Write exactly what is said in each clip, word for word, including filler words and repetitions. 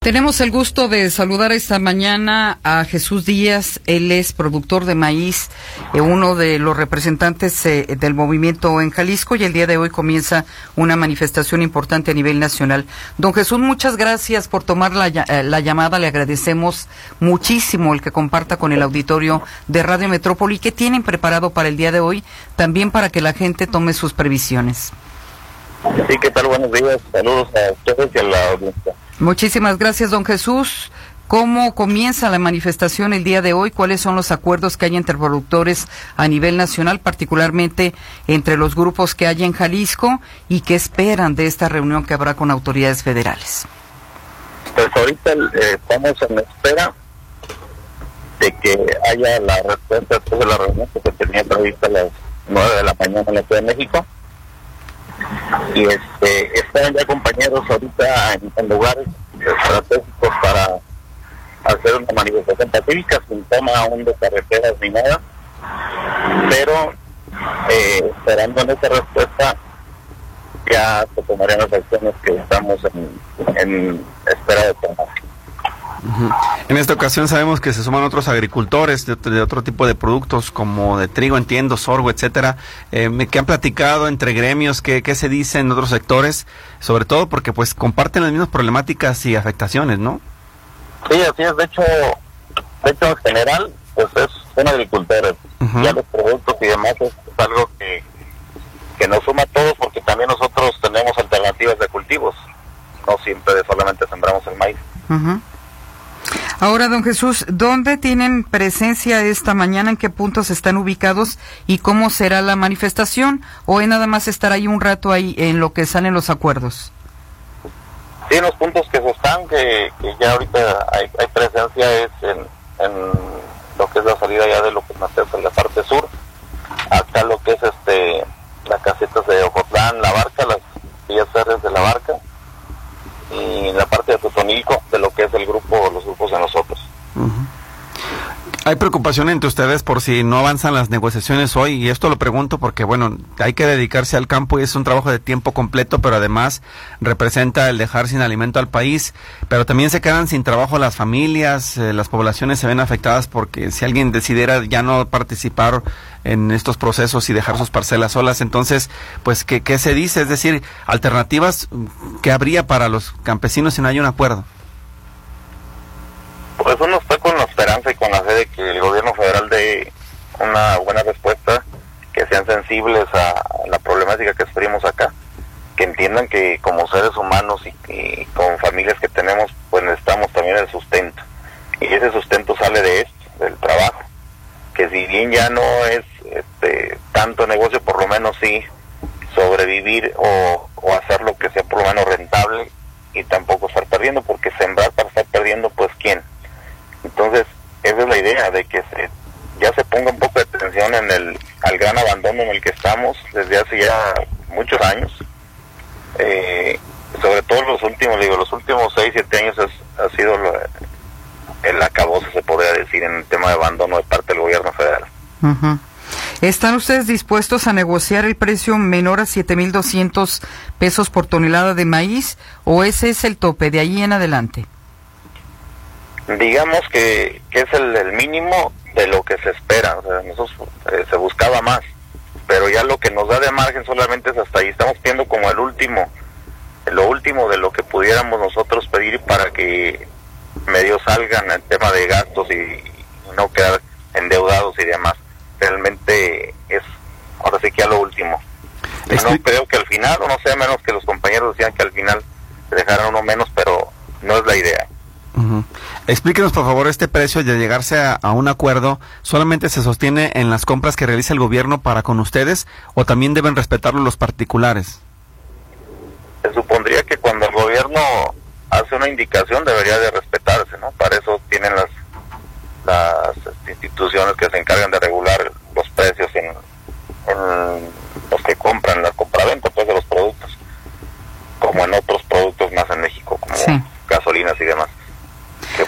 Tenemos el gusto de saludar esta mañana a Jesús Díaz. Él es productor de maíz, eh, uno de los representantes eh, del movimiento en Jalisco, y el día de hoy comienza una manifestación importante a nivel nacional. Don Jesús, muchas gracias por tomar la, eh, la llamada. Le agradecemos muchísimo el que comparta con el auditorio de Radio Metrópoli. ¿Qué tienen preparado para el día de hoy? También para que la gente tome sus previsiones. Sí, ¿qué tal? Buenos días. Saludos a ustedes y a la audiencia. Muchísimas gracias, don Jesús. ¿Cómo comienza la manifestación el día de hoy? ¿Cuáles son los acuerdos que hay entre productores a nivel nacional, particularmente entre los grupos que hay en Jalisco, y qué esperan de esta reunión que habrá con autoridades federales? Pues ahorita eh, estamos en espera de que haya la respuesta después de la reunión que se tenía prevista a las nueve de la mañana en la Ciudad de México. Y este están ya compañeros ahorita en, en lugares estratégicos para hacer una manifestación pacífica sin toma aún de carreteras ni nada, pero eh, esperando en esa respuesta ya se tomarían las acciones que estamos en, en espera de tomar. Uh-huh. En esta ocasión sabemos que se suman otros agricultores de, de otro tipo de productos, como de trigo, entiendo, sorgo, etcétera, eh, que han platicado entre gremios, que, que se dice en otros sectores, sobre todo porque pues comparten las mismas problemáticas y afectaciones, ¿no? Sí, así es. De hecho, de hecho en general, pues es, son agricultores. Uh-huh. Ya los productos y demás es, es algo que, que nos suma a todos, porque también nosotros tenemos alternativas de cultivos. No siempre solamente sembramos el maíz. Uh-huh. Ahora, don Jesús, ¿dónde tienen presencia esta mañana? ¿En qué puntos están ubicados? ¿Y cómo será la manifestación? ¿O es nada más estar ahí un rato ahí en lo que salen los acuerdos? Sí, en los puntos que se están, que, que ya ahorita hay, hay presencia, es en, en lo que es la salida ya de lo que es en la parte sur, acá lo que es este las casetas de Ocotlán, La Barca, las vías férreas de La Barca, y en la parte de Totonilco, de lo que es el grupo, los grupos de nosotros. Uh-huh. ¿Hay preocupación entre ustedes por si no avanzan las negociaciones hoy? Y esto lo pregunto porque, bueno, hay que dedicarse al campo y es un trabajo de tiempo completo, pero además representa el dejar sin alimento al país, pero también se quedan sin trabajo las familias, eh, las poblaciones se ven afectadas porque si alguien decidiera ya no participar en estos procesos y dejar sus parcelas solas, entonces, pues, ¿qué, qué se dice? Es decir, alternativas que habría para los campesinos si no hay un acuerdo. Pues uno está con la esperanza y con la fe de que el gobierno federal dé una buena respuesta, que sean sensibles a la problemática que sufrimos acá, que entiendan que como seres humanos y, y con familias que tenemos, pues necesitamos también el sustento. Y ese sustento sale de esto, del trabajo, que si bien ya no es este tanto negocio, por lo menos sí sobrevivir o, o hacer lo que sea por lo menos rentable y tampoco estar perdiendo, porque sembrar para estar perdiendo, pues ¿quién? Entonces, esa es la idea, de que se, ya se ponga un poco de atención en el al gran abandono en el que estamos desde hace ya muchos años. Eh, sobre todo los últimos, digo, los últimos seis, siete años es, ha sido lo, el acabose, se podría decir, en el tema de abandono de parte del gobierno federal. Uh-huh. ¿Están ustedes dispuestos a negociar el precio menor a siete mil doscientos pesos por tonelada de maíz, o ese es el tope de ahí en adelante? Digamos que, que es el, el mínimo de lo que se espera. O sea, nosotros eh, se buscaba más, pero ya lo que nos da de margen solamente es hasta ahí. Estamos pidiendo como el último, lo último de lo que pudiéramos nosotros pedir para que medio salgan el tema de gastos y, y no quedar endeudados y demás. Realmente es, ahora sí que ya lo último. Yo no creo que al final, o no sea menos que los compañeros decían que al final se dejaran uno menos, pero no es la idea. Uh-huh. Explíquenos por favor, este precio de llegarse a, a un acuerdo, ¿solamente se sostiene en las compras que realiza el gobierno para con ustedes o también deben respetarlo los particulares? Se supondría que cuando el gobierno hace una indicación debería de respetarse, ¿no? Para eso tienen las las instituciones que se encargan de regular los precios en, en los que compran, la compraventa pues de los productos, como en otros productos más en México, como sí. gasolinas y demás, que pusieran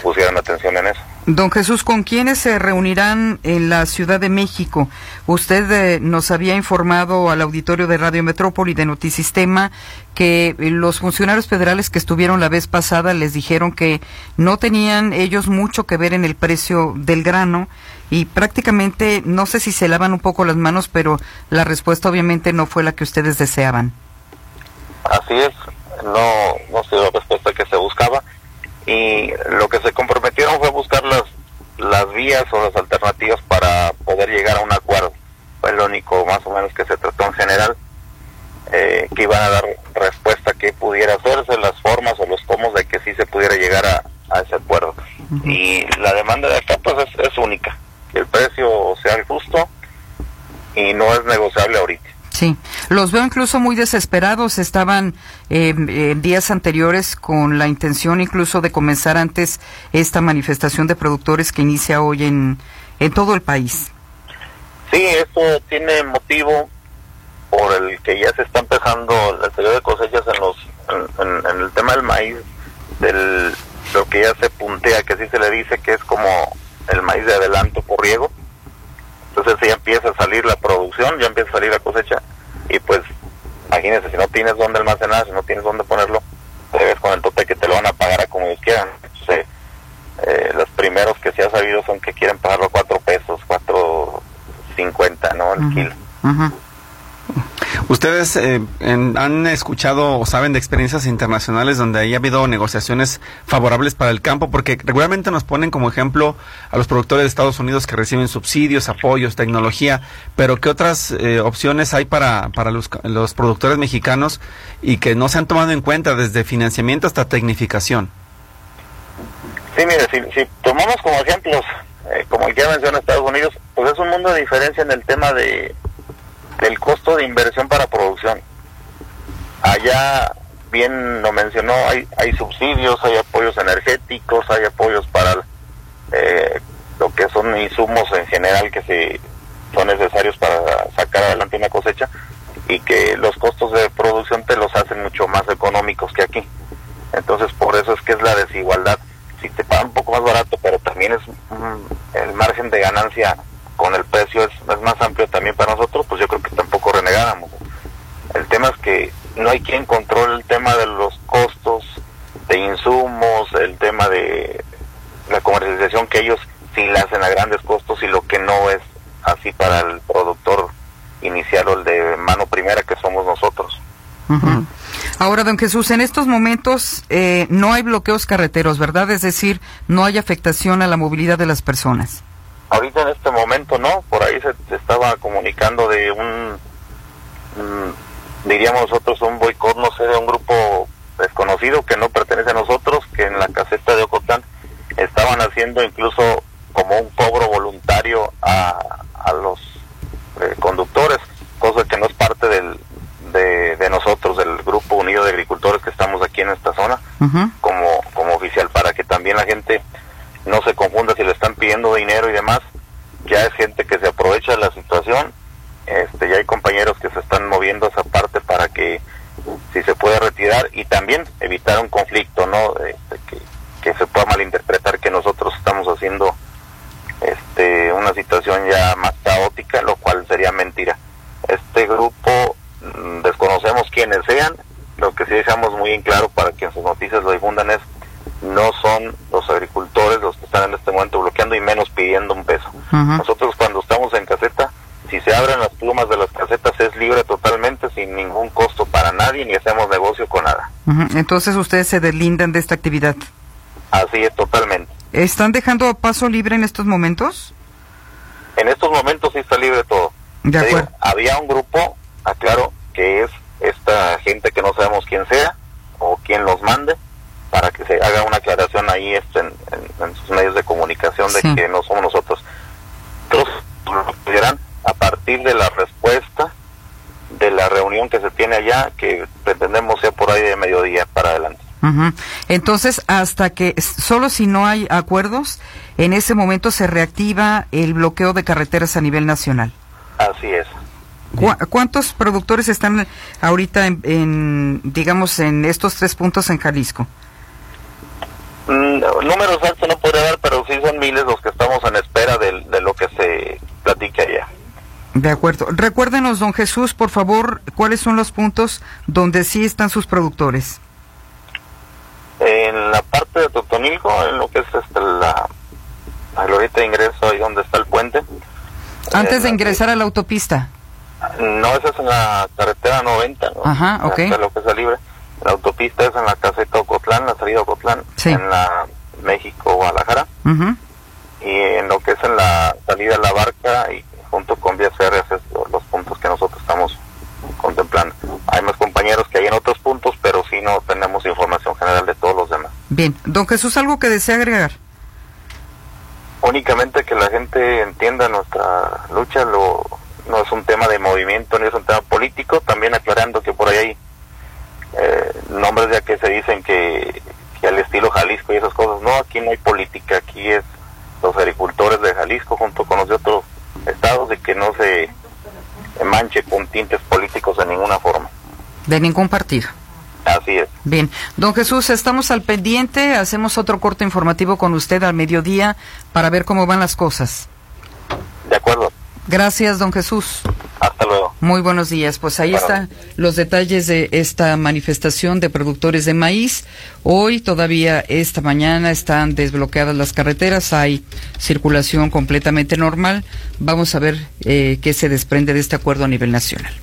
atención en eso. Don Jesús, ¿con quiénes se reunirán en la Ciudad de México? Usted eh, nos había informado al auditorio de Radio Metrópoli de Notisistema que los funcionarios federales que estuvieron la vez pasada les dijeron que no tenían ellos mucho que ver en el precio del grano y prácticamente, no sé si se lavan un poco las manos, pero la respuesta obviamente no fue la que ustedes deseaban. Así es, no, no se dio la respuesta que se buscaba. Y lo que se comprometieron fue buscar las las vías o las alternativas para poder llegar a un acuerdo. Fue lo único más o menos que se trató en general, eh, que iban a dar respuesta a qué pudiera hacerse, las formas o los cómo de que sí se pudiera llegar a, a ese acuerdo. Uh-huh. Y la demanda de acá pues es, es única, que el precio sea el justo y no es negociable ahorita. Sí, los veo incluso muy desesperados, estaban eh, en días anteriores con la intención incluso de comenzar antes esta manifestación de productores que inicia hoy en, en todo el país. Sí, esto tiene motivo por el que ya se está empezando el periodo de cosechas en los en, en, en el tema del maíz, del lo que ya se puntea, que así se le dice que es como el maíz de adelanto por riego. Entonces ya empieza a salir la producción, ya empieza a salir la cosecha, y pues imagínense, si no tienes dónde almacenar, si no tienes dónde ponerlo, te ves con el tope que te lo van a pagar a como ellos quieran. Entonces, eh, los primeros que se ha sabido son que quieren pagarlo cuatro pesos, cuatro cincuenta, ¿no? El uh-huh. kilo. Uh-huh. ¿Ustedes eh, en, han escuchado o saben de experiencias internacionales donde haya habido negociaciones favorables para el campo? Porque regularmente nos ponen como ejemplo a los productores de Estados Unidos que reciben subsidios, apoyos, tecnología, pero ¿qué otras eh, opciones hay para, para los, los productores mexicanos y que no se han tomado en cuenta desde financiamiento hasta tecnificación? Sí, mire, si, si tomamos como ejemplos, eh, como el que menciona Estados Unidos, pues es un mundo de diferencia en el tema de del costo de inversión para producción. Allá, bien lo mencionó, hay hay subsidios, hay apoyos energéticos, hay apoyos para eh, lo que son insumos en general que se son necesarios para sacar adelante una cosecha, y que los costos de producción te los hacen mucho más económicos que aquí. Entonces, por eso es que es la desigualdad. Si te pagan un poco más barato, pero también es mm, el margen de ganancia con el precio es, es más amplio también para nosotros, pues yo creo que tampoco renegáramos. El tema es que no hay quien controle el tema de los costos de insumos, el tema de la comercialización, que ellos sí la hacen a grandes costos, y lo que no es así para el productor inicial o el de mano primera, que somos nosotros. Uh-huh. Ahora, don Jesús, en estos momentos eh, no hay bloqueos carreteros, ¿verdad? Es decir, no hay afectación a la movilidad de las personas. Ahorita en este momento no, por ahí se, se estaba comunicando de un, mm, diríamos nosotros, un boicot, no sé, de un grupo desconocido que no pertenece a nosotros, que en la caseta de Ocotlán estaban haciendo incluso como un cobro voluntario a, a los eh, conductores, cosa que no es parte del, de, de nosotros, del Grupo Unido de Agricultores que estamos aquí en esta zona, uh-huh. como, como oficial, para que también la gente no se confunda si le están pidiendo dinero y demás. Ya es gente que se aprovecha de la situación. Este, ya hay compañeros que se están moviendo esa parte para que si se puede retirar, y también evitar un conflicto, ¿no? Este, que, que se pueda malinterpretar que nosotros estamos haciendo este una situación ya más caótica, lo cual sería mentira. Este grupo, mmm, desconocemos quiénes sean. Lo que sí dejamos muy en claro para que en sus noticias lo difundan es: no son los agricultores los que están en este momento bloqueando, y menos pidiendo un peso. Uh-huh. Nosotros, cuando estamos en caseta, si se abren las plumas de las casetas, es libre totalmente, sin ningún costo para nadie, ni hacemos negocio con nada. Uh-huh. Entonces ustedes se deslindan de esta actividad. Así es, totalmente. ¿Están dejando paso libre en estos momentos? En estos momentos sí está libre todo. De acuerdo. Digo, había un grupo, aclaro, que es esta gente que no sabemos quién sea o quién los mande, para que se haga una aclaración ahí este, en, en, en sus medios de comunicación de sí. que no somos nosotros. Entonces, lo dirán a partir de la respuesta de la reunión que se tiene allá, que pretendemos sea por ahí de mediodía para adelante. Uh-huh. Entonces, hasta que, solo si no hay acuerdos, en ese momento se reactiva el bloqueo de carreteras a nivel nacional. Así es. ¿Cu- ¿Cuántos productores están ahorita en, en, digamos, en estos tres puntos en Jalisco? Mm, números altos no podría dar, De acuerdo. Recuérdenos, don Jesús, por favor, cuáles son los puntos donde sí están sus productores. En la parte de Totonilco, en lo que es este, la, la glorieta de ingreso, ahí donde está el puente. Antes eh, de ingresar a la autopista. No, esa es en la carretera noventa, ¿no? Ajá, ok. Hasta lo que es libre. La autopista es en la caseta Ocotlán, la salida Ocotlán, sí. En la México-Guadalajara. Uh-huh. Y en lo que es en la salida La Barca y junto con vías férreas es los puntos que nosotros estamos contemplando. Hay más compañeros que hay en otros puntos, pero sí no tenemos información general de todos los demás. Bien. Don Jesús, ¿algo que desea agregar? Únicamente que la gente entienda nuestra lucha, lo, no es un tema de movimiento, ni es un tema político, también aclarando que por ahí hay eh, nombres ya que se dicen que, que al estilo Jalisco y esas cosas. No, aquí no hay política, aquí es los agricultores de Jalisco junto con los de otros estados, de que no se manche con tintes políticos de ninguna forma. De ningún partido. Así es. Bien, don Jesús, estamos al pendiente, hacemos otro corte informativo con usted al mediodía para ver cómo van las cosas. De acuerdo. Gracias, don Jesús. Hasta luego. Muy buenos días. Pues ahí Bueno. están los detalles de esta manifestación de productores de maíz. Hoy, todavía esta mañana, están desbloqueadas las carreteras, hay circulación completamente normal. Vamos a ver eh, qué se desprende de este acuerdo a nivel nacional.